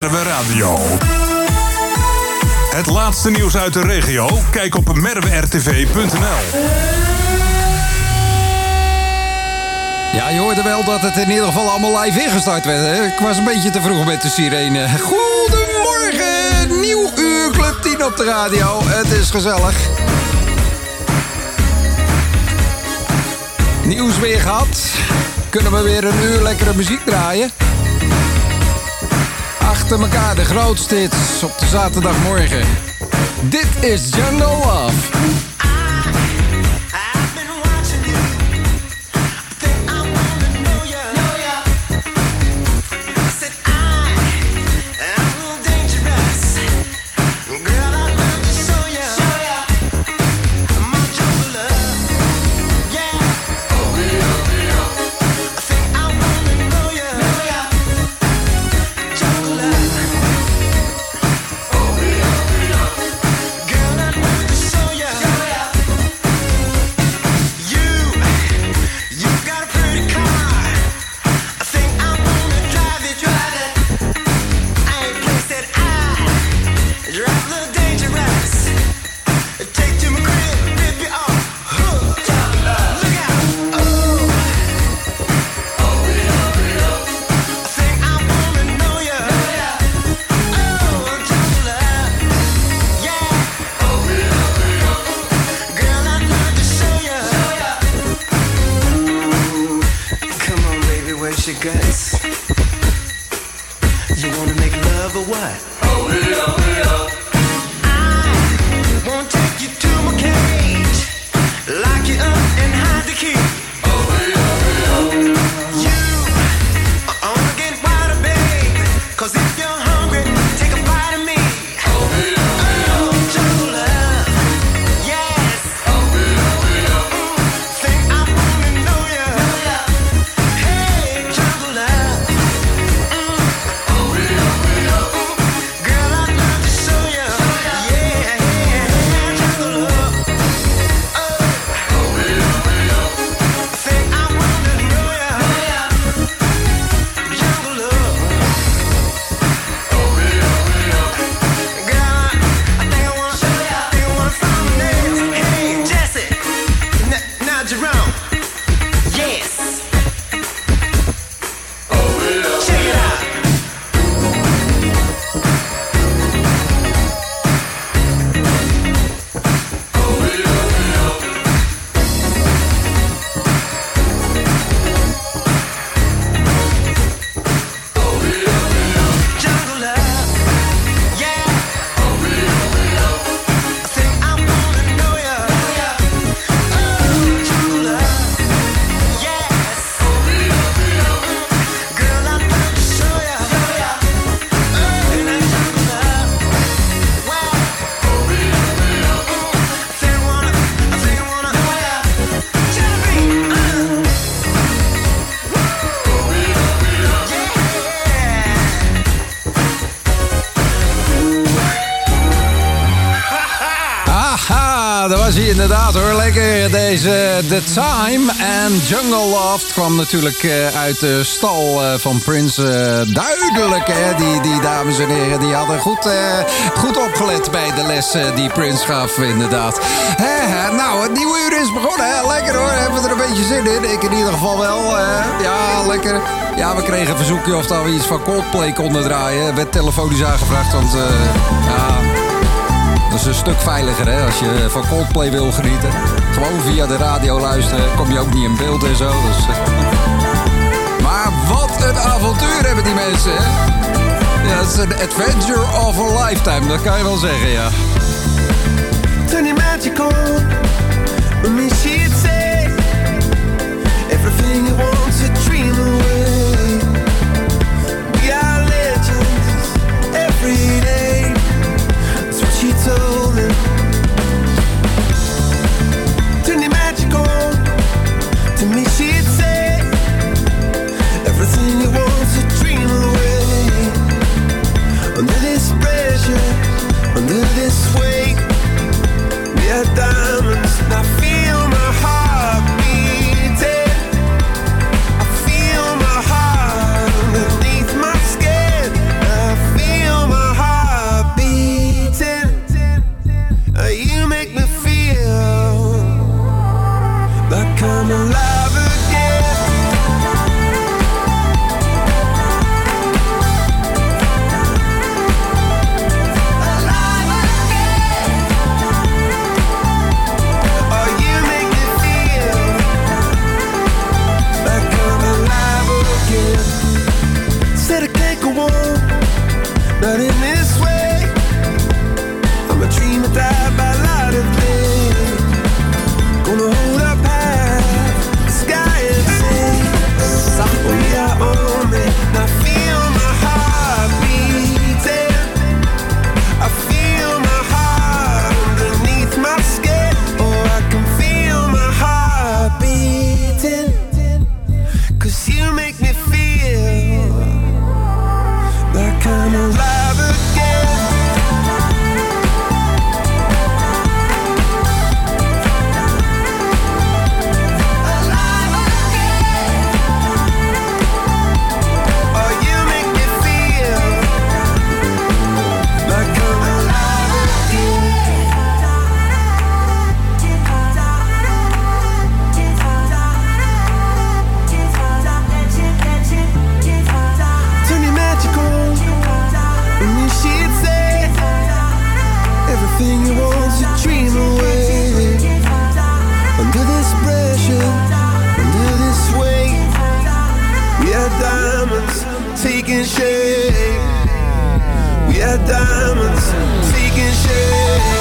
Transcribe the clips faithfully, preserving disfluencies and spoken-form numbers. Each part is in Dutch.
Merwe Radio. Het laatste nieuws uit de regio? Kijk op merwe r t v punt n l. Ja, je hoorde wel dat het in ieder geval allemaal live ingestart werd. Hè? Ik was een beetje te vroeg met de sirene. Goedemorgen, nieuw uur, Club tien op de radio. Het is gezellig. Nieuws weer gehad. Kunnen we weer een uur lekkere muziek draaien? Achter elkaar de grootste hits op de zaterdagmorgen. Dit is Jungle Love. Inderdaad hoor, lekker. Deze The Time en Jungle Love kwam natuurlijk uh, uit de stal uh, van Prince. Uh, duidelijk hè, die, die dames en heren, die hadden goed, uh, goed opgelet bij de les uh, die Prince gaf inderdaad. He, nou, het nieuwe uur is begonnen hè, lekker hoor, hebben we er een beetje zin in. Ik in ieder geval wel, uh, ja lekker. Ja, we kregen een verzoekje of dat we iets van Coldplay konden draaien. Werd telefonisch aangevraagd, want uh, ja... dat is een stuk veiliger, hè, als je van Coldplay wil genieten. Gewoon via de radio luisteren, kom je ook niet in beeld en zo. Dus, uh... maar wat een avontuur hebben die mensen, hè. Ja, het is een adventure of a lifetime, dat kan je wel zeggen, ja. Turning magical, when me she'd say everything you want to dream away. We are legends every day. She told him, turn it magical. To me she'd say everything you want to dream away. Under this pressure, under this weight, we are diamonds and I feel my heart beating. not in this way. I'm a dream that died by light of day. Gonna hold up high the sky and say, we are on me. Now feel my heart beating. I feel my heart underneath my skin. Oh, I can feel my heart beating. 'Cause you make me feel like I'm alive again. Alive again. Oh, you make me feel like I'm alive again. Turn me magical. And you should say everything you want to dream away. Under this pressure, under this weight, we are diamonds taking shape. We are diamonds taking shape.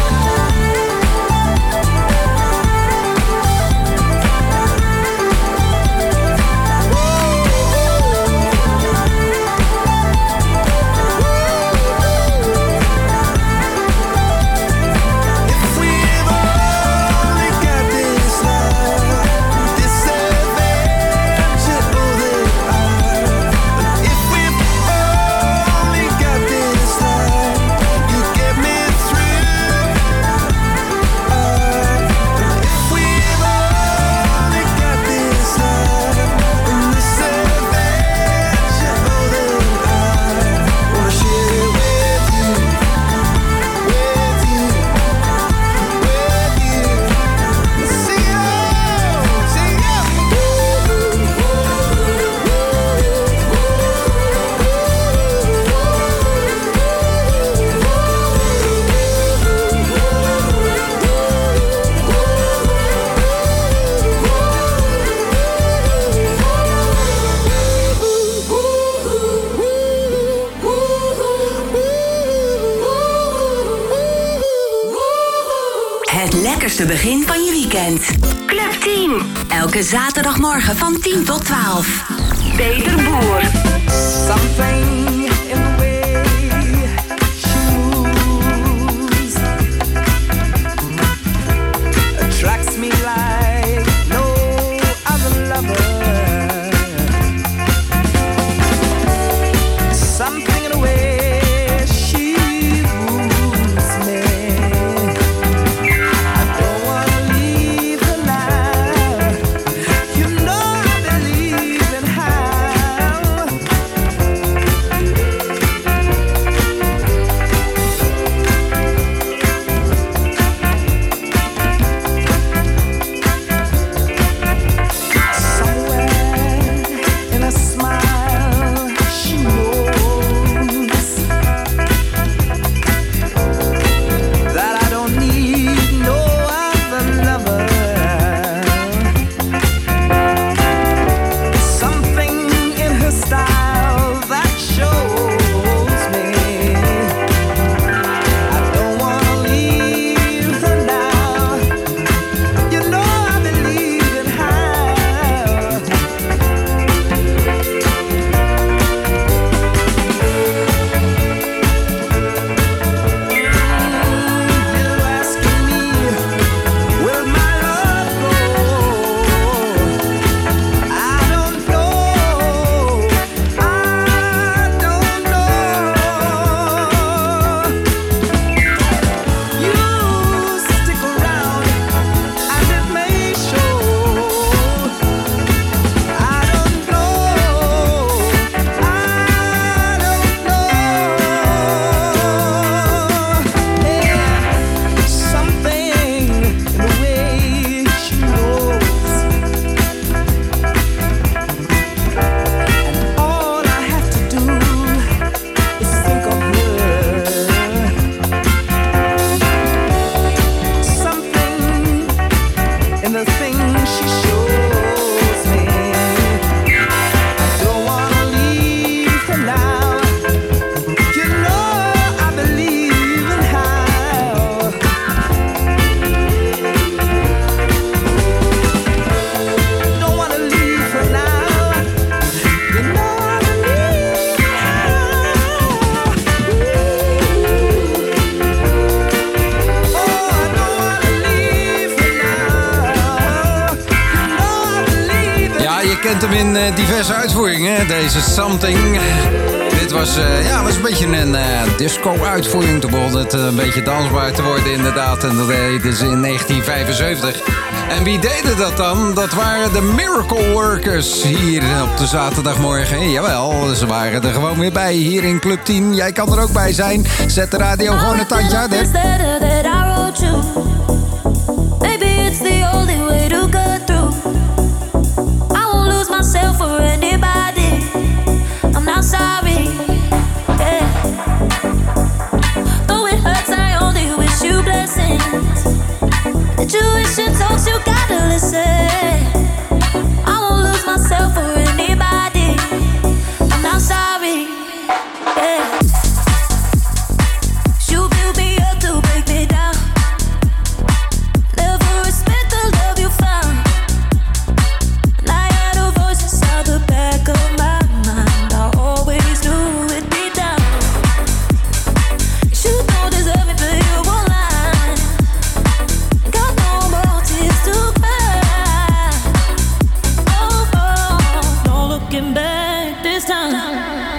If we've only got this love, this adventure, oh, then I. If we've only got this love, you get me through. Uh, if we've only got this love and this adventure, oh, then I wanna share it with you, with you, with you. See you, see you. Het lekkerste begin van je weekend. Club Team. Elke zaterdagmorgen van tien tot twaalf. Peter Boer. Something in the way she moves attracts me like no other lover. Something in the way she moves me. I don't wanna leave her now. You know I believe in how kent hem in uh, diverse uitvoeringen, deze Something. Dit was, uh, ja, was een beetje een uh, disco-uitvoering. Toen begon het uh, een beetje dansbaar te worden inderdaad. En dat deden ze in negentien vijfenzeventig. En wie deden dat dan? Dat waren de Miracle Workers hier op de zaterdagmorgen. Jawel, ze waren er gewoon weer bij hier in Club tien. Jij kan er ook bij zijn. Zet de radio gewoon een tandje uit, hè. Baby, it's the only way to get through. I won't lose myself for anybody. I'm not sorry. Yeah. Though it hurts, I only wish you blessings. The tuition talks, you gotta listen. I won't lose myself for anybody. I'm not sorry. Yeah. You build me up to break me down. Never respect the love you found. And I had a voice inside the back of my mind. I always knew it'd be down. You don't deserve it, but you won't lie. Got no more tears to cry. Oh, oh, no looking back this time.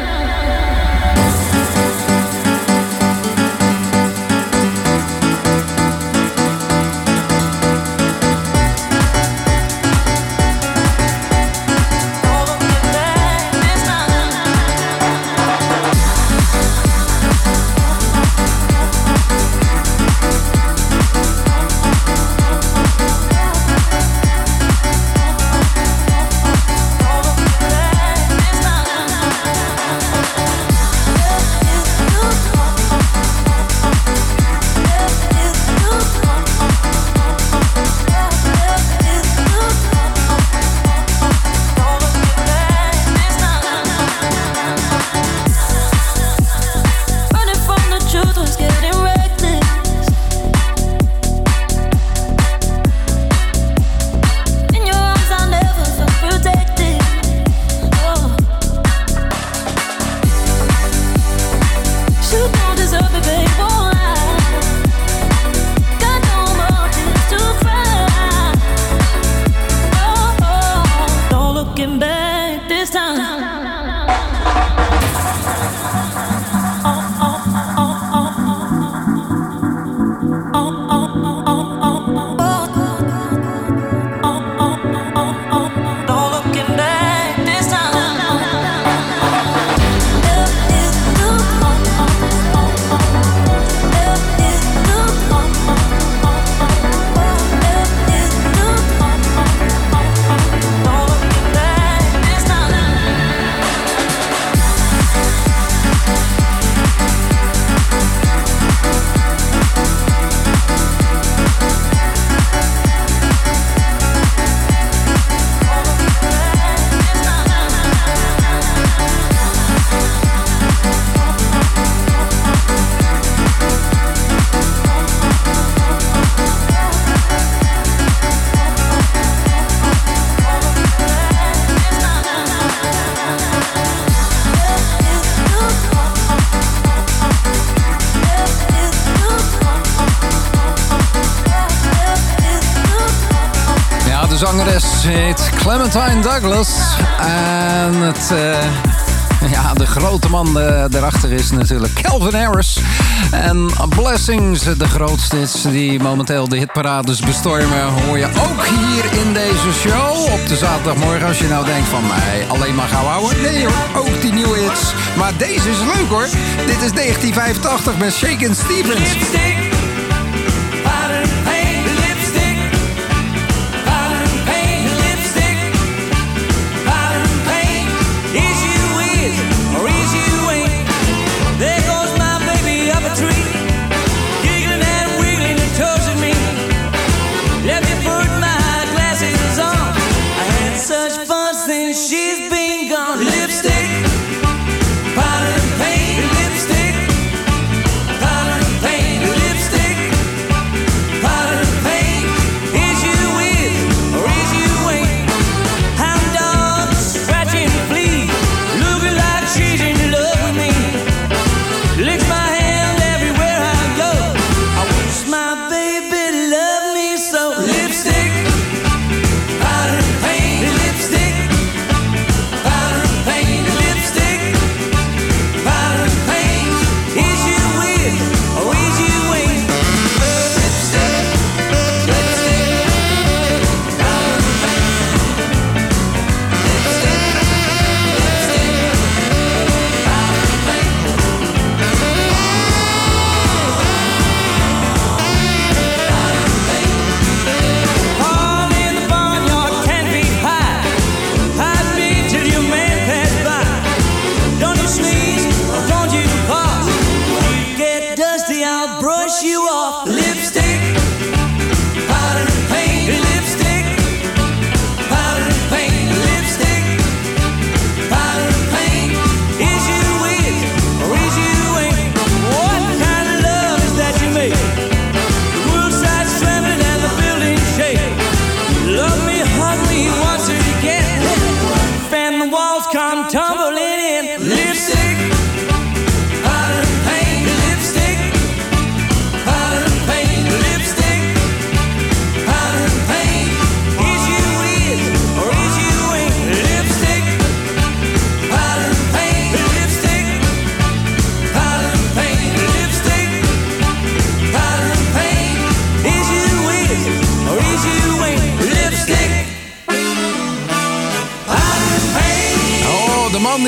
Heet Clementine Douglas. En het, uh, ja, de grote man uh, daarachter is natuurlijk Calvin Harris. En Blessings, de grootste hits die momenteel de hitparades bestormen, hoor je ook hier in deze show op de zaterdagmorgen. Als je nou denkt van, nee, alleen maar gauw houden. Nee hoor, ook die nieuwe hits. Maar deze is leuk hoor. Dit is negentien vijfentachtig met Shakin' Stevens. Lipstick, powder and paint, lipstick, powder and paint, lipstick.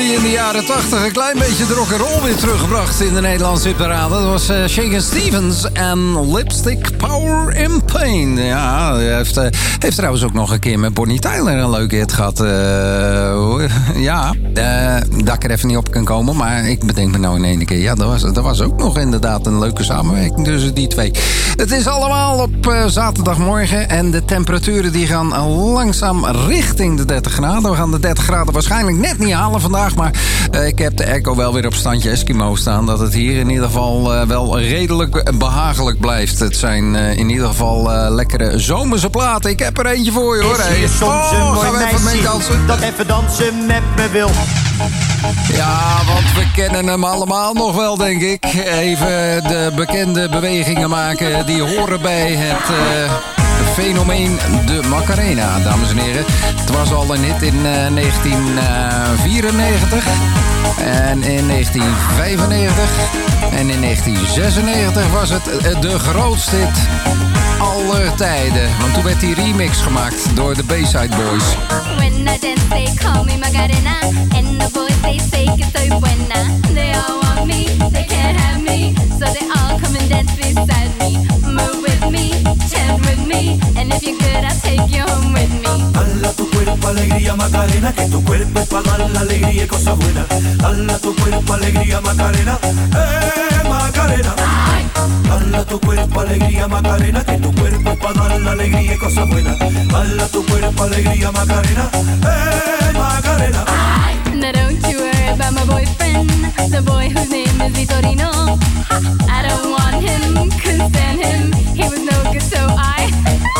in de jaren tachtig een klein beetje de rock'n'roll weer teruggebracht in de Nederlandse hitparade. Dat was uh, Shakin' Stevens en Lipstick Power in Pain. Ja, hij heeft, uh, heeft trouwens ook nog een keer met Bonnie Tyler een leuke hit gehad. Uh, ja, uh, dat ik er even niet op kan komen, maar ik bedenk me nou in één keer. Ja, dat was, dat was ook nog inderdaad een leuke samenwerking tussen die twee. Het is allemaal op uh, zaterdagmorgen en de temperaturen die gaan langzaam richting de dertig graden. We gaan de dertig graden waarschijnlijk net niet halen vandaag, maar uh, ik heb de airco wel weer op standje Eskimo staan, dat het hier in ieder geval uh, wel redelijk behagelijk blijft. Het zijn uh, in ieder geval uh, lekkere zomerse platen. Ik heb er eentje voor je, hoor. Is hier soms een oh, mooi gaan we even mee dansen? Dat even dansen met me wil. Ja, want we kennen hem allemaal nog wel, denk ik. Even de bekende bewegingen maken die horen bij het uh, fenomeen de Macarena, dames en heren. Het was al een hit in uh, negentien vierennegentig en in negentien vijfennegentig en in negentien zesennegentig was het uh, de grootste hit aller tijden. Want toen werd die remix gemaakt door de Bayside Boys. When I dance, they call me Macarena. And the boys, they say que soy buena. They all want me, they can't have me. So they all come and dance beside me. Move with me, chant with me. And if you're good, I'll take you home with me. Dala tu cuerpo alegría Macarena, que tu cuerpo es para dar la alegría y cosas buenas. Dala tu cuerpo alegría Macarena, eh Macarena. Dala tu cuerpo alegría Macarena, que tu cuerpo es para dar la alegría y cosas buenas. Dala tu cuerpo alegría Macarena, eh Macarena. Now don't you worry about my boyfriend, the boy whose name is Vitorino. I don't want him, couldn't stand him. He was no good, so I.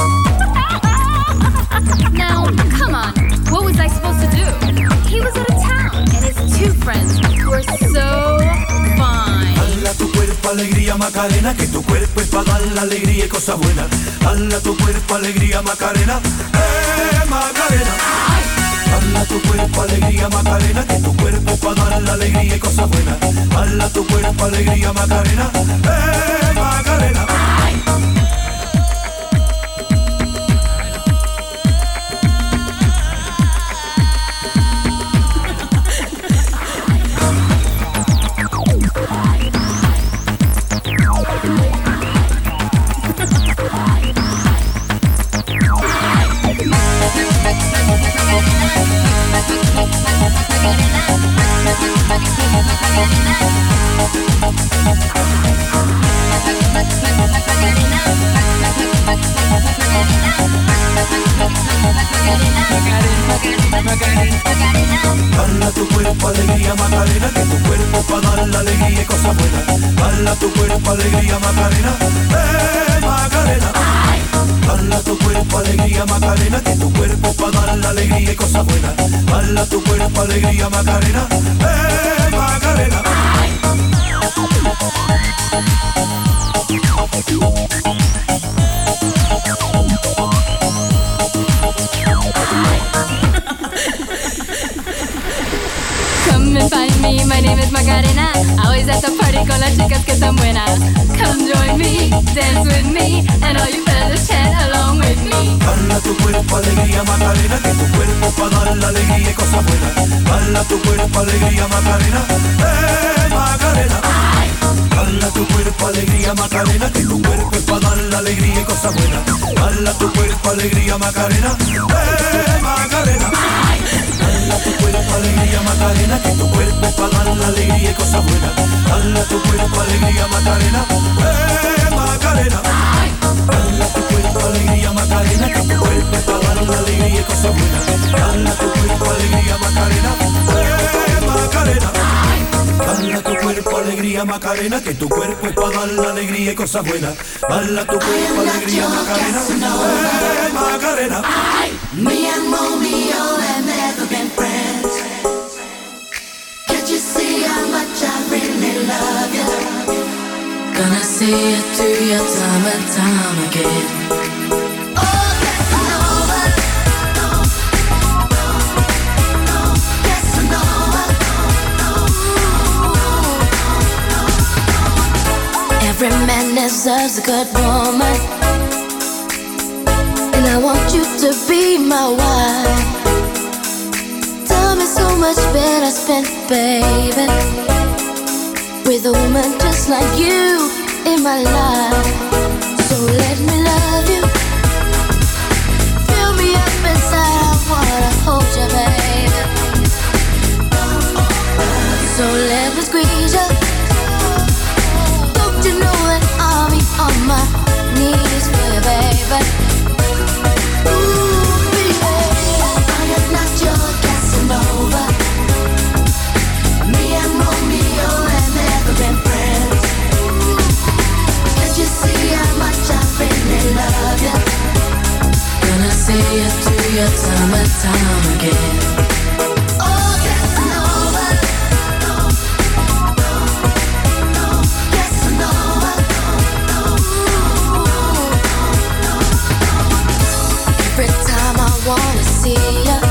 Now, come on, what was I supposed to do? He was out of town, and his two friends were so fine. Dala tu cuerpo alegría Macarena, que tu cuerpo es para dar la alegría y cosas buenas. Dala tu cuerpo alegría Macarena, eh Macarena. Dala tu cuerpo alegría Macarena, que tu cuerpo es para dar la alegría y cosas buenas. Dala tu cuerpo alegría Macarena, eh Macarena. Dala tu cuerpo alegría Macarena, que tu cuerpo pa' dar la alegría y cosas buenas. Dala tu cuerpo alegría Macarena, eh Macarena. Dala tu cuerpo alegría Macarena, que tu cuerpo pa' dar la alegría y cosas buenas. Dala tu cuerpo alegría Macarena, eh Macarena. Come and find me, my name is Macarena. Always at the party con las chicas que están buenas. Come join me, dance with me, and all you fellas chant along with me. Dala tu cuerpo alegría Macarena, que tu cuerpo pa' dar la alegría y cosas buenas. Dala tu cuerpo alegría Macarena, eh Macarena. Dala tu cuerpo alegría Macarena, que tu cuerpo es pa' dar la alegría y cosas buenas. Dala tu cuerpo alegría Macarena, eh Macarena. Dala tu cuerpo alegría Macarena, que tu cuerpo es pa' dar la alegría y cosas buenas. Dala tu cuerpo alegría Macarena, eh Macarena. Dala tu cuerpo alegría Macarena, que tu cuerpo es pa' dar la alegría y cosas buenas. Dala tu cuerpo alegría Macarena, eh Macarena. Dala tu cuerpo alegría Macarena, que tu cuerpo es pa' dar la alegría y cosas buenas. Dala tu cuerpo alegría Macarena, eh Macarena. Me and Romeo have never been friends. Can't you see how much I really love you? Gonna see it through your time and time again. Oh, Casanova, no, no, no, Casanova, no, no, no. Every man deserves a good woman, and I want you to be my wife. love is so much better spent, baby, with a woman just like you in my life. So let me love you, fill me up inside, I wanna hold you, baby. So let me squeeze you, don't you know that I'll be on my knees for you, baby. Ooh, baby, I am not your Casanova. Me and Romeo have never been friends. Can't you see how much I really love you? Gonna see you through your time and time again. Oh, Casanova, no, no, no, Casanova, no, no, no. Every time I wanna see you,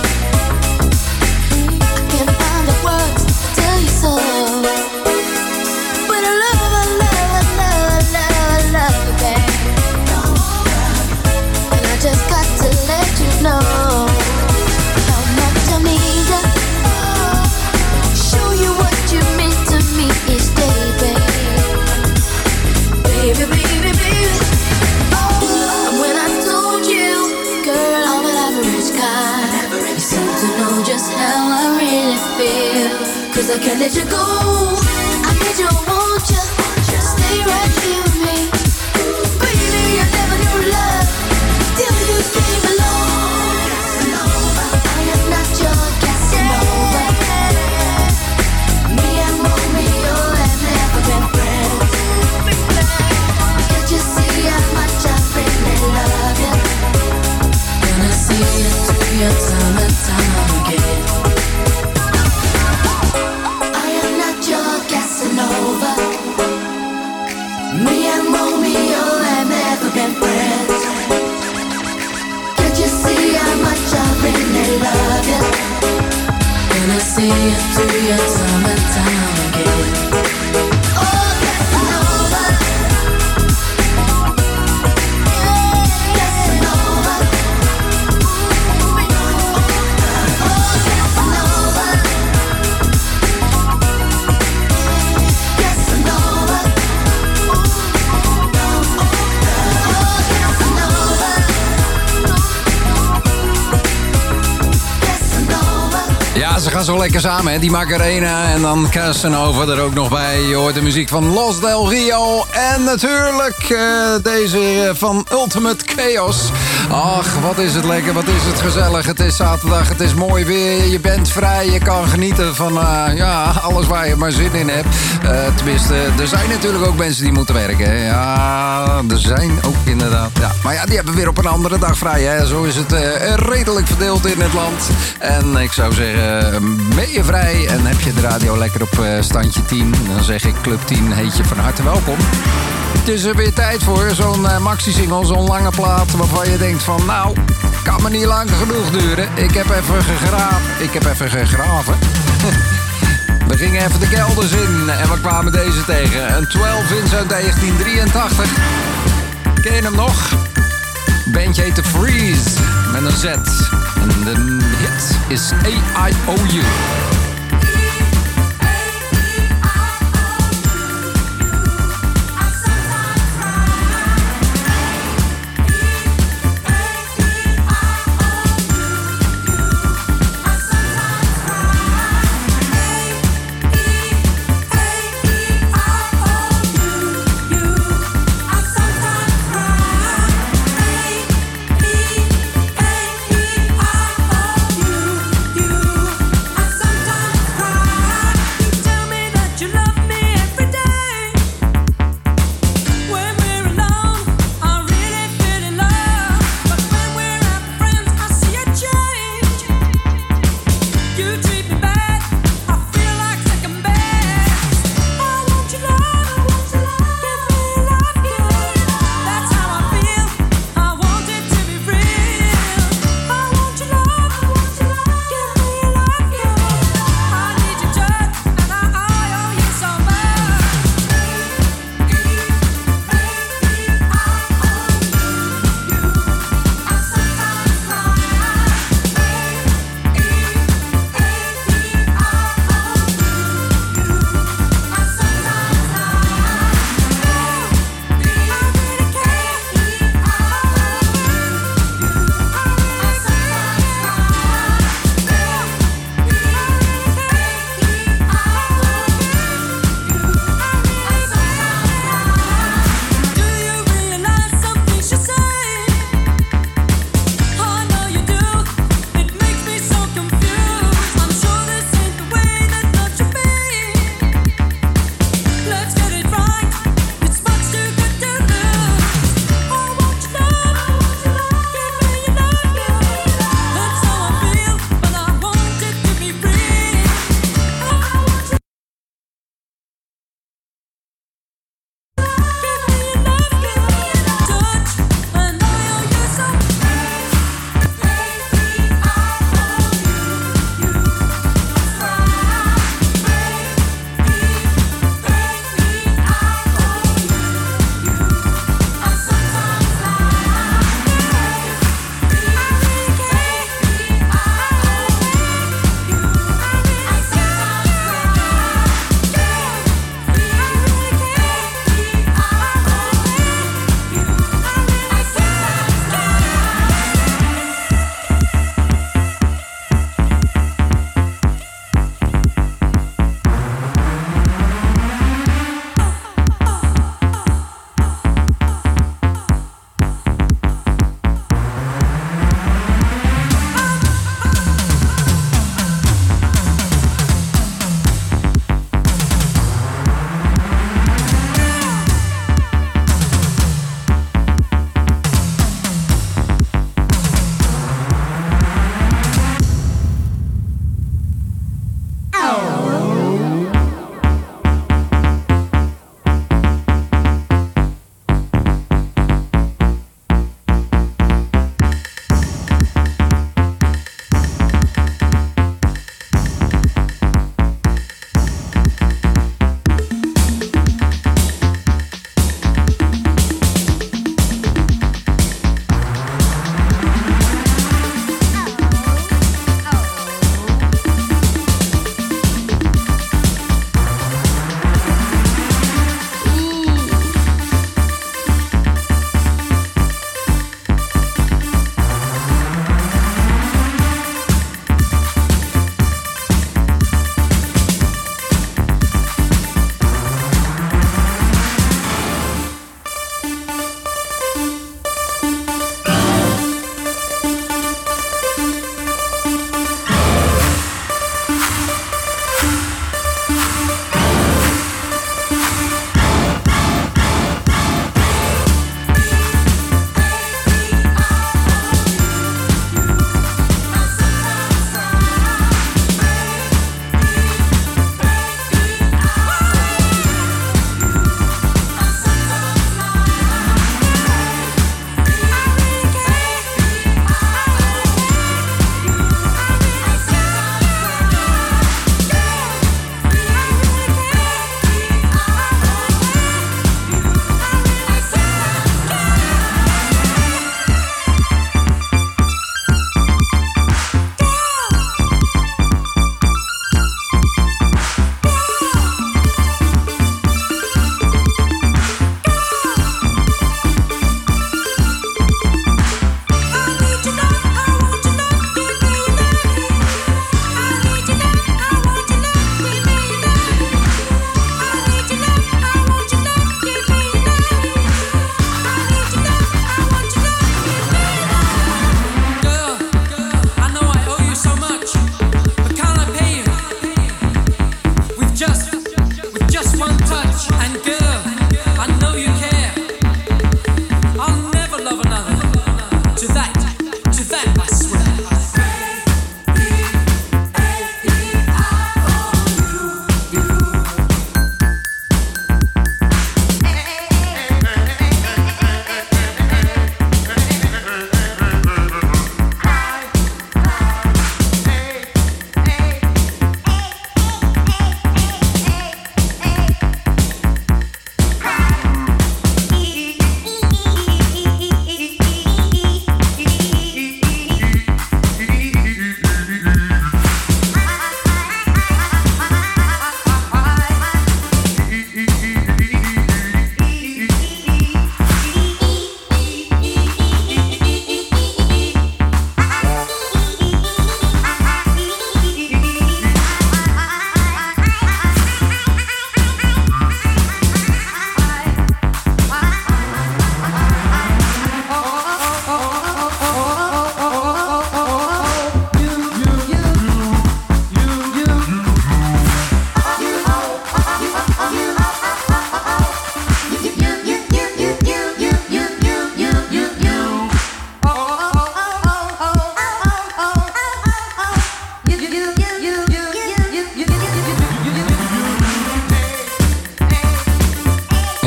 I can't find the words to tell you so. But I love, I love, I love, I love, I love you, babe. And I just got to let you know how much I need you. Show you what you mean to me each day, babe. Baby, baby, baby. And when I told you, girl, I'm an average guy, you seem to know just how I really feel. Cause I can't let you go, I need you, I want you, stay right here with me. Baby, I never knew love till you came along. Casanova, I am not your Casanova. Me and Romeo have never been friends. Can't you see how much I really love you? Gonna see you through your time and time again. I am not your Casanova. Me and Romeo have never been friends. Can't you see how much I really love you? Gonna see you through your time and time again. Oh, Casanova, yeah, Casanova. Oh, Casanova, Casanova. Ja, ze gaan zo lekker samen, hè? Die Macarena en dan Casanova er ook nog bij. Je hoort de muziek van Los Del Rio. En natuurlijk uh, deze van Ultimate Chaos. Ach, wat is het lekker, wat is het gezellig. Het is zaterdag, het is mooi weer. Je bent vrij, je kan genieten van uh, ja, alles waar je maar zin in hebt. Uh, tenminste, er zijn natuurlijk ook mensen die moeten werken. Hè? Ja, er zijn ook inderdaad. Ja. Maar ja, die hebben weer op een andere dag vrij. Hè? Zo is het uh, redelijk verdeeld in het land. En ik zou zeggen, ben je vrij en heb je de radio lekker op uh, standje tien. Dan zeg ik Club tien, heet je van harte welkom. Het is er weer tijd voor zo'n uh, maxi-single, zo'n lange plaat waarvan je denkt van nou, kan me niet lang genoeg duren. Ik heb even gegraven. Ik heb even gegraven. We gingen even de kelders in en we kwamen deze tegen. Een twaalf inch uit negentien drieëntachtig. Ken je hem nog? Bandje heet The Freeze met een Z. En de hit is A I O U. Sometimes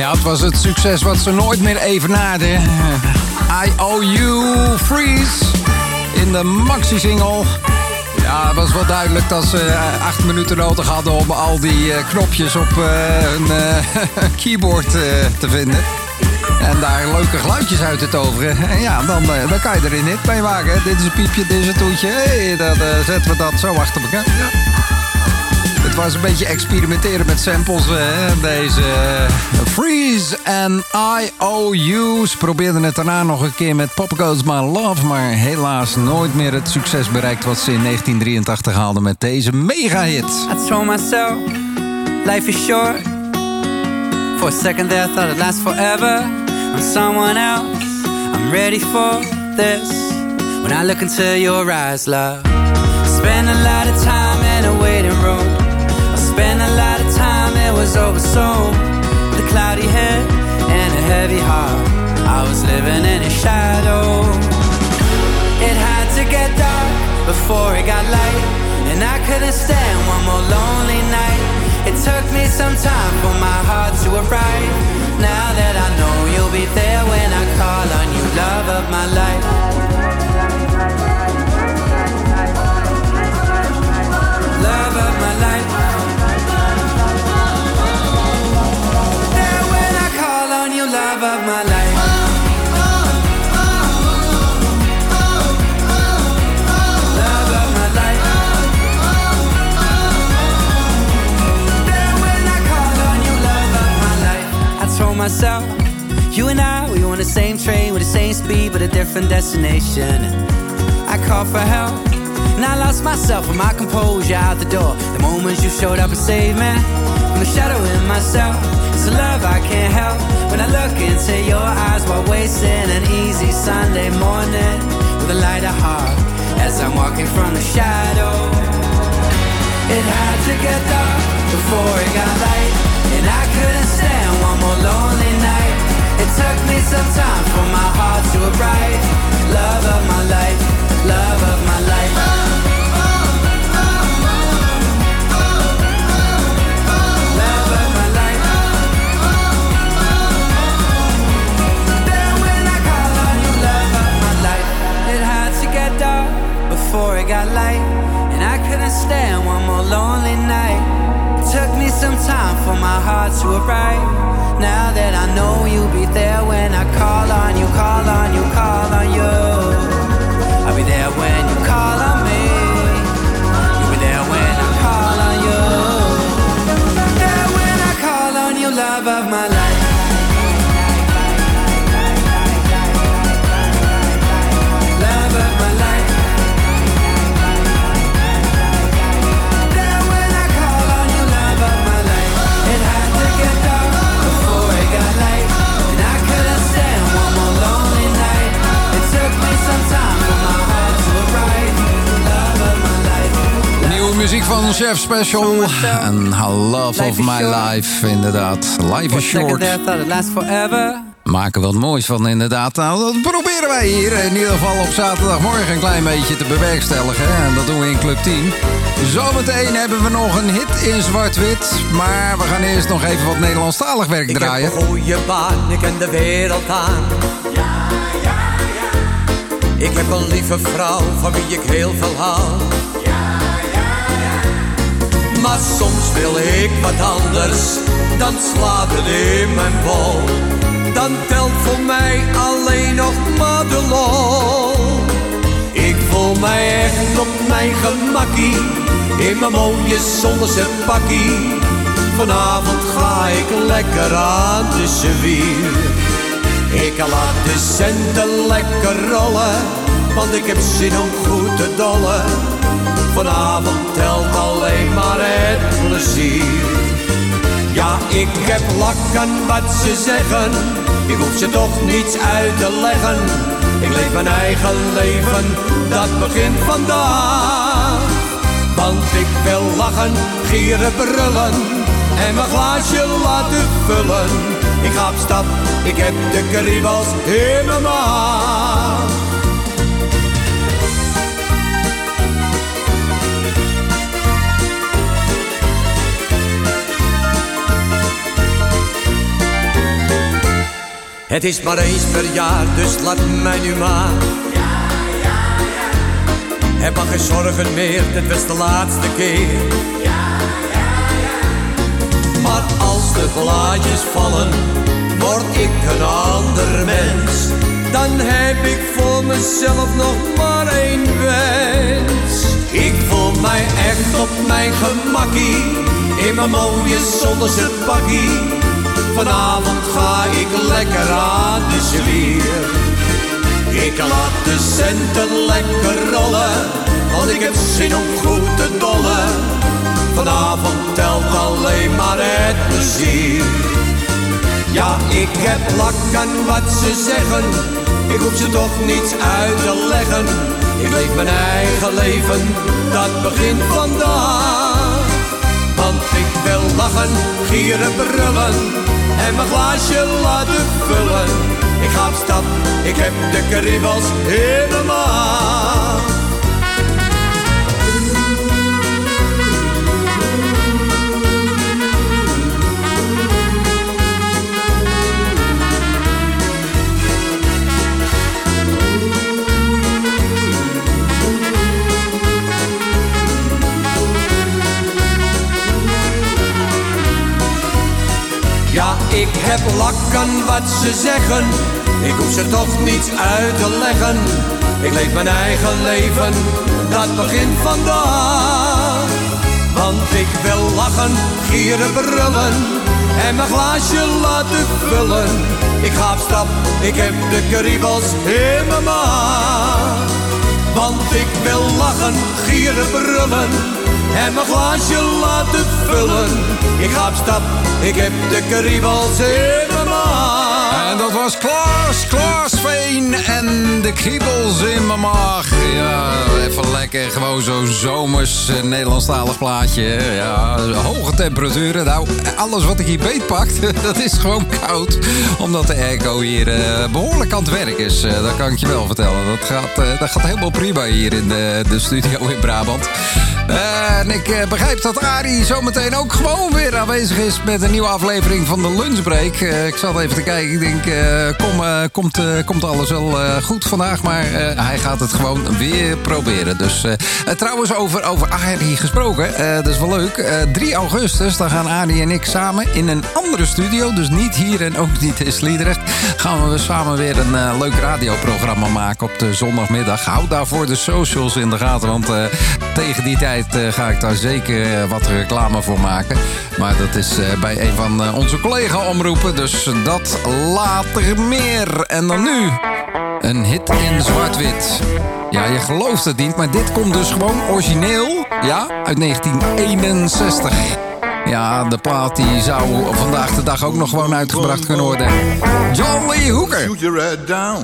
Ja, het was het succes wat ze nooit meer evenaarden. I O U Freeze in de maxi-single. Ja, het was wel duidelijk dat ze acht minuten nodig hadden om al die uh, knopjes op uh, een uh, keyboard uh, te vinden. En daar leuke geluidjes uit te toveren. En ja, dan, uh, dan kan je er een hit mee maken. Dit is een piepje, dit is een toetje. Hey, dan uh, zetten we dat zo achter elkaar. Ja. Het was een beetje experimenteren met samples. Uh, deze uh, Freeze en I O U. Ze probeerden het daarna nog een keer met Papa Goes My Love. Maar helaas nooit meer het succes bereikt wat ze in negentien drieëntachtig haalden met deze mega-hit. I told myself, life is short. For a second there I thought it'd last forever. I'm someone else, I'm ready for this. When I look into your eyes, love, spend a lot of time in a waiting room. I spent a lot of time, it was over soon. With a cloudy head and a heavy heart, I was living in a shadow. It had to get dark before it got light, and I couldn't stand one more lonely night. It took me some time for my heart to arrive. Now that I know you'll be there when I call on you, love of my life. Love of my life. There when I call on you, love of my life. Love of my life. There when I call on you, love of my life. I told myself, you and I, we on the same train with the same speed but a different destination. I called for help and I lost myself and my composure out the door. The moments you showed up and saved me from the shadow in myself. It's a love I can't help when I look into your eyes while wasting an easy Sunday morning with a lighter heart as I'm walking from the shadow. It had to get dark before it got light, and I couldn't stand one more lonely night. It took me some time for my heart to arrive. Love of my life, love of my life. Love of my life. Then when I call on you, love of my life. It had to get dark before it got light, and I couldn't stand one more lonely night. It took me some time for my heart to arrive. Now that I know you'll be there when I call on you, call on you, call on you. I'll be there when you call on me. You'll be there when I call on you. There when I call on you, love of my life. Love of my life. There when I call on you, love of my life. It had to get dark before it got light, and I couldn't stand one more lonely night. It took me some time for my heart to arrive. Love of my life. Nieuwe muziek van Chef Special en Love of My Life, inderdaad. Life is short. Maken wat moois van, inderdaad. Nou, dat proberen wij hier in ieder geval op zaterdagmorgen een klein beetje te bewerkstelligen. En dat doen we in Club tien. Zometeen hebben we nog een hit in zwart-wit. Maar we gaan eerst nog even wat Nederlandstalig werk draaien. Ik heb een goede baan, ik ken de wereld aan. Ja, ja, ja. Ik heb een lieve vrouw van wie ik heel veel hou. Ja, ja, ja. Maar soms wil ik wat anders, dan slaat het in mijn bol. Dan telt voor mij alleen nog maar de lol. Ik voel mij echt op mijn gemakkie, in mijn mooie zonderse pakkie. Vanavond ga ik lekker aan de zwier. Ik laat de centen lekker rollen, want ik heb zin om goed te dollen. Vanavond telt alleen maar het plezier. Ja, ik heb lak aan wat ze zeggen, ik hoef ze toch niets uit te leggen. Ik leef mijn eigen leven, dat begint vandaag. Want ik wil lachen, gieren, brullen en mijn glaasje laten vullen. Ik ga op stap, ik heb de kriebels in mijn maag. Het is maar eens per jaar, dus laat mij nu maar. Ja, ja, ja. Heb maar geen zorgen meer, dit was de laatste keer. Ja, ja, ja. Maar als de blaadjes vallen, word ik een ander mens. Dan heb ik voor mezelf nog maar één wens. Ik voel mij echt op mijn gemakkie, in mijn mooie zonderse pakkie. Vanavond ga ik lekker aan de zwier. Ik laat de centen lekker rollen, want ik heb zin om goed te dollen. Vanavond telt alleen maar het plezier. Ja, ik heb lak aan wat ze zeggen, ik hoef ze toch niets uit te leggen. Ik leef mijn eigen leven, dat begint vandaag. Want ik wil lachen, gieren, brullen en mijn glaasje laten vullen. Ik ga op stap, ik heb de kriebels in mijn maag. Ja, ik heb lak aan wat ze zeggen, ik hoef ze toch niets uit te leggen. Ik leef mijn eigen leven, dat begint vandaag. Want ik wil lachen, gieren, brullen en mijn glaasje laten vullen. Ik ga op stap, ik heb de kriebels in mijn maag. Want ik wil lachen, gieren, brullen en mijn glaasje laten vullen. Ik ga op stap, ik heb de kriebels in mijn maag. En dat was Klaas, Klaas Veen en de kriebels in mijn maag. Ja, even lekker, gewoon zo'n zomers uh, Nederlandstalig plaatje. Ja, hoge temperaturen. Nou, alles wat ik hier beetpak, dat is gewoon koud. Omdat de airco hier uh, behoorlijk aan het werk is. Uh, dat kan ik je wel vertellen. Dat gaat, uh, dat gaat helemaal prima hier in de, de studio in Brabant. Uh, en ik uh, begrijp dat Arie zometeen ook gewoon weer aanwezig is met een nieuwe aflevering van de Lunchbreak. Uh, ik zat even te kijken. Ik denk, uh, kom, uh, komt, uh, komt alles wel uh, goed vandaag. Maar uh, hij gaat het gewoon weer proberen. Dus uh, uh, trouwens, over, over Arie gesproken. Uh, dat is wel leuk. Uh, drie augustus, dan gaan Arie en ik samen in een andere studio. Dus niet hier en ook niet in Sliedrecht. Gaan we samen weer een uh, leuk radioprogramma maken op de zondagmiddag. Houd daarvoor de socials in de gaten. Want uh, tegen die tijd uh, ga ik daar zeker uh, wat reclame voor maken. Maar dat is uh, bij een van uh, onze collega-omroepen. Dus dat later meer. En dan nu een hit in zwart-wit. Ja, je gelooft het niet, maar dit komt dus gewoon origineel. Ja, uit negentien eenenzestig. Ja, de plaat die zou vandaag de dag ook nog gewoon uitgebracht kunnen worden. John Lee Hooker. Shoot you right down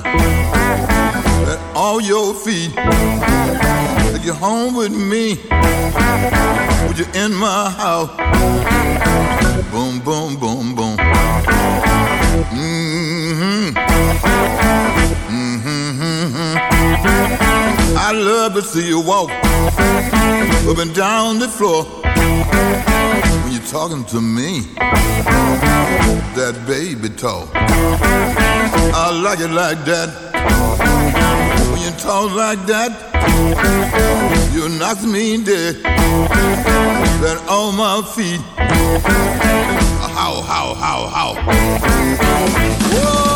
at all your feet. Take you home with me. Put you in my house. Boom, boom, boom, boom. Mm-hmm. Mm-hmm, mm-hmm. I love to see you walk up and down the floor. When you're talking to me, that baby talk. I like it like that. When you talk like that, you knock me dead. Then on my feet. How, how, how, how. Whoa.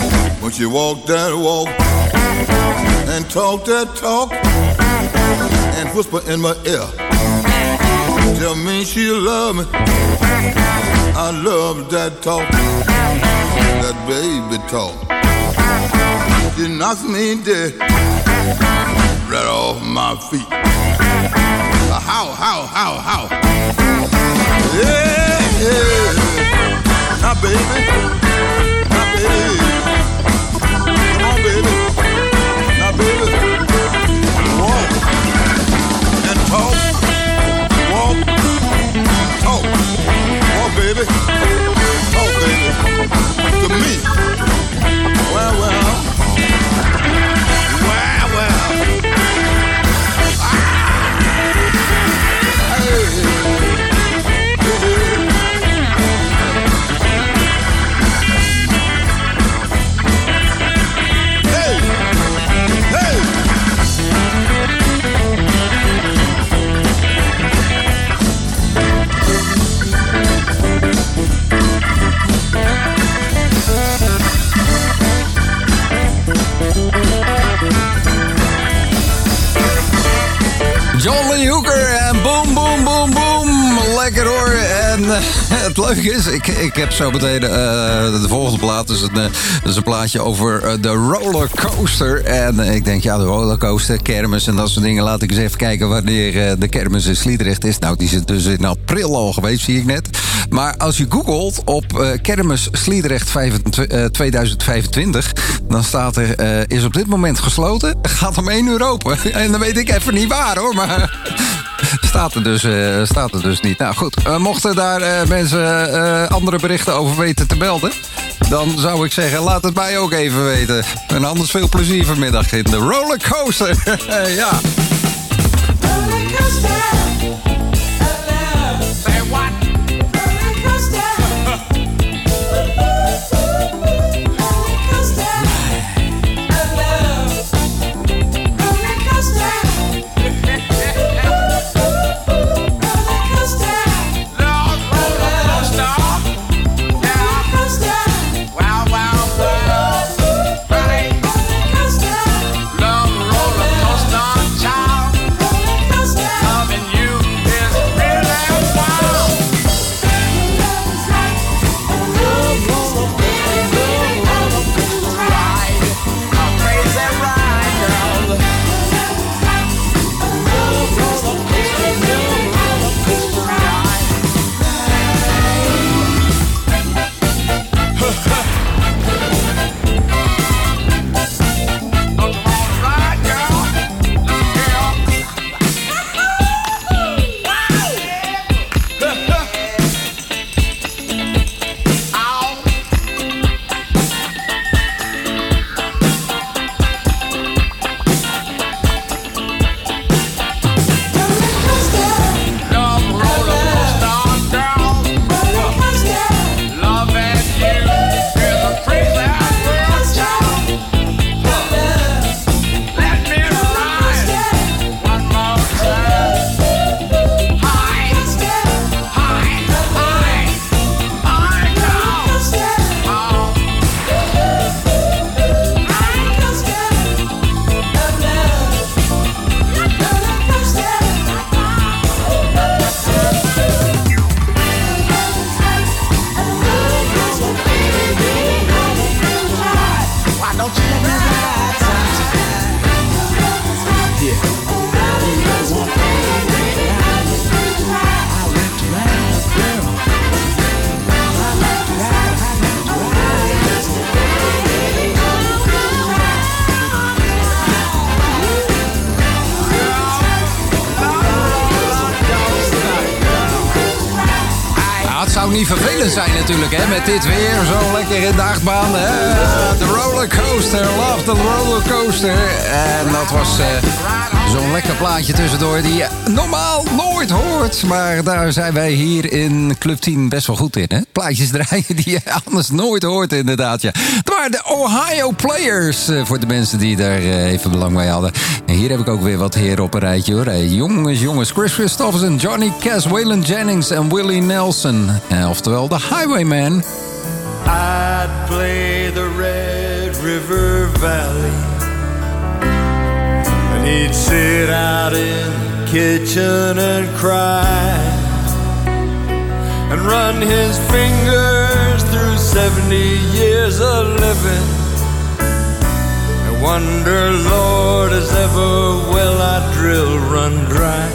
You walk that walk and talk that talk and whisper in my ear. Tell me she love me. I love that talk, that baby talk. She knocks me dead, right off my feet. How, how, how, how? Yeah, yeah. Now, baby, now, baby. Come on, baby. Now, baby. Walk and talk. Walk, talk. Walk, baby. Talk, baby. To me. Well, well. Well, well. Ah. Hey. John Lee Hooker en boom, boom, boom, boom. Lekker hoor. En uh, het leuke is, ik, ik heb zo meteen uh, de volgende plaat. Dus een, uh, dus een plaatje over uh, de rollercoaster. En uh, ik denk, ja, de rollercoaster, kermis en dat soort dingen. Laat ik eens even kijken wanneer uh, de kermis in Sliedrecht is. Nou, die is dus in april al geweest, zie ik net. Maar als je googelt op uh, kermis Sliedrecht tweeduizend vijfentwintig... dan staat er, uh, is op dit moment gesloten. Gaat om één uur open. En dan weet ik even niet waar hoor, maar... Staat er, dus, uh, staat er dus niet. Nou goed, uh, mochten daar uh, mensen uh, andere berichten over weten te melden... dan zou ik zeggen, laat het mij ook even weten. En anders veel plezier vanmiddag in de rollercoaster. Ja. Rollercoaster. Say what? Rollercoaster. Niet vervelend zijn natuurlijk, hè, met dit weer. Zo lekker in de achtbaan. Hè? De rollercoaster, love the rollercoaster. En dat was uh, zo'n lekker plaatje tussendoor die je normaal nooit hoort. Maar daar zijn wij hier in Club tien best wel goed in, hè. Plaatjes draaien die je anders nooit hoort, inderdaad, ja. Het waren de Ohio Players, uh, voor de mensen die daar uh, even belang bij hadden. En hier heb ik ook weer wat heren op een rijtje, hoor. Hey, jongens, jongens. Chris Christopherson, Johnny Cash, Waylon Jennings en Willie Nelson. Uh, oftewel de Highwayman. I'd play the Red River Valley, and he'd sit out in kitchen and cry and run his fingers through seventy years of living and wonder, Lord, as ever will I drill run dry.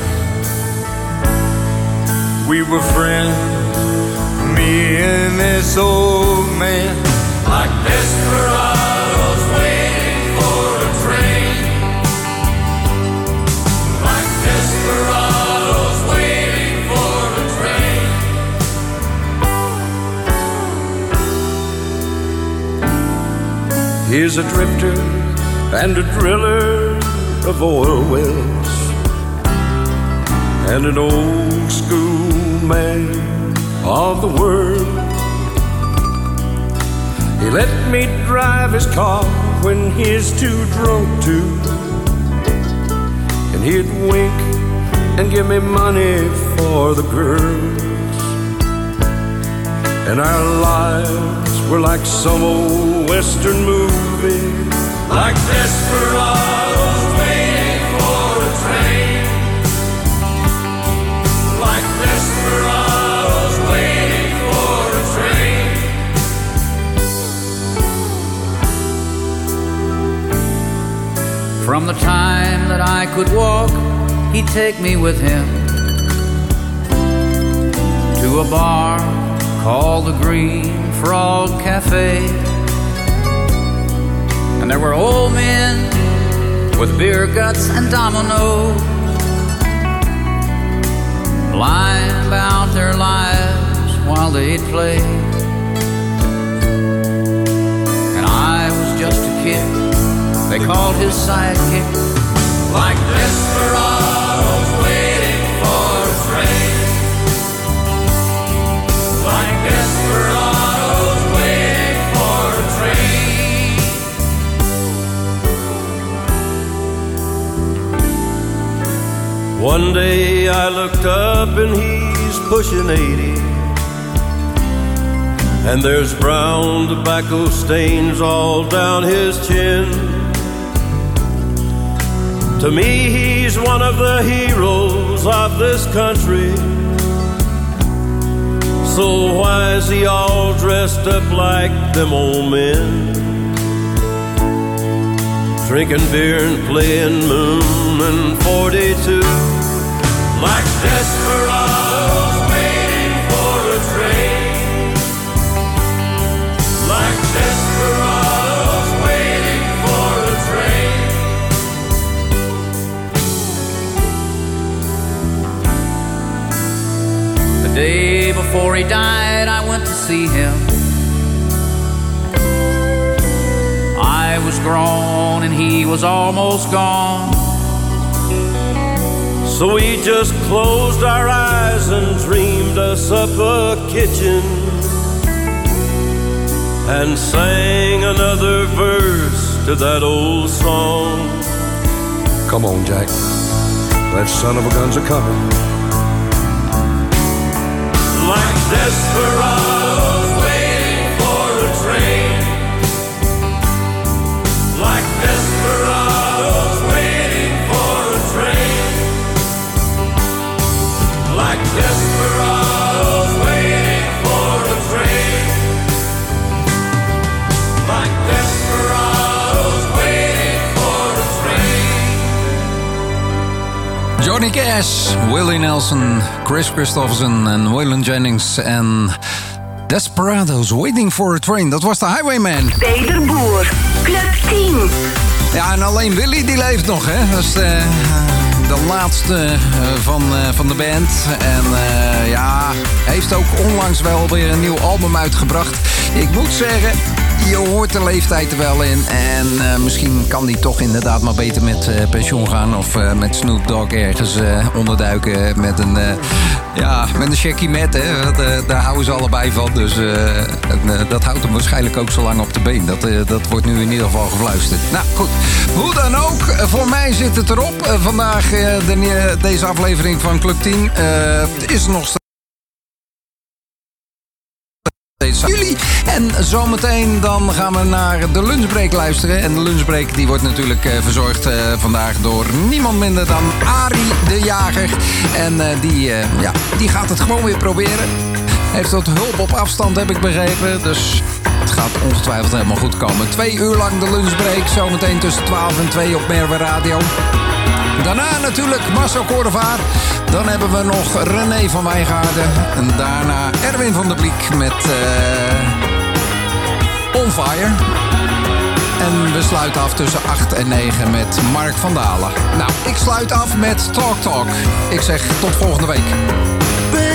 We were friends, me and this old man, like desperados waiting for a train, like desperados waiting for a train. Here's a drifter and a driller of oil wells and an old school man of the world. He let me drive his car when he's too drunk to, and he'd wink and give me money for the girls. And our lives were like some old western movie, like desperados waiting for a train, like desperados waiting for a train. From the time that I could walk, he'd take me with him to a bar called the Green Frog Cafe. And there were old men with beer guts and dominoes, lying about their lives while they'd play. And I was just a kid, they called his sidekick, like desperados waiting for a train, like desperados waiting for a train. One day I looked up and he's pushing eighty, and there's brown tobacco stains all down his chin. To me, he's one of the heroes of this country. So why is he all dressed up like them old men, drinking beer and playing Moon and forty-two, like desperados waiting for a train, like desperados waiting for a train. The day before he died, I went to see him. I was grown and he was almost gone. So we just closed our eyes and dreamed us up a kitchen and sang another verse to that old song. Come on, Jack. That son of a gun's a-coming. Like desperados waiting for a train, like desperados waiting for a train, like desperados waiting for a train, like desperados waiting for a train. Johnny Cash, Willie Nelson, Chris Christopherson en Waylon Jennings en Desperados Waiting for a Train. Dat was de Highwayman. Peter Boer, Club tien. Ja, en alleen Willy die leeft nog, hè. Dat is de, de laatste van, van de band. En uh, ja, heeft ook onlangs wel weer een nieuw album uitgebracht. Ik moet zeggen, je hoort de leeftijd er wel in. En uh, misschien kan die toch inderdaad maar beter met uh, pensioen gaan. Of uh, met Snoop Dogg ergens uh, onderduiken met een, uh, ja, met een Shaggy Matt. Hè. Dat, uh, daar houden ze allebei van. Dus uh, en, uh, dat houdt hem waarschijnlijk ook zo lang op de been. Dat, uh, dat wordt nu in ieder geval gefluisterd. Nou goed, hoe dan ook. Voor mij zit het erop. Uh, vandaag uh, de, deze aflevering van Club tien. Uh, het is nog steeds jullie. En zometeen dan gaan we naar de lunchbreak luisteren. En de lunchbreak die wordt natuurlijk uh, verzorgd uh, vandaag door niemand minder dan Arie de Jager. En uh, die, uh, ja, die gaat het gewoon weer proberen. Heeft wat hulp op afstand, heb ik begrepen. Dus het gaat ongetwijfeld helemaal goed komen. Twee uur lang de lunchbreak. Zometeen tussen twaalf en twee op Merwe Radio. Daarna natuurlijk Marcel Korevaar. Dan hebben we nog René van Wijngaarden. En daarna Erwin van der Bliek met uh, On Fire. En we sluiten af tussen acht en negen met Mark van Dalen. Nou, ik sluit af met Talk Talk. Ik zeg tot volgende week.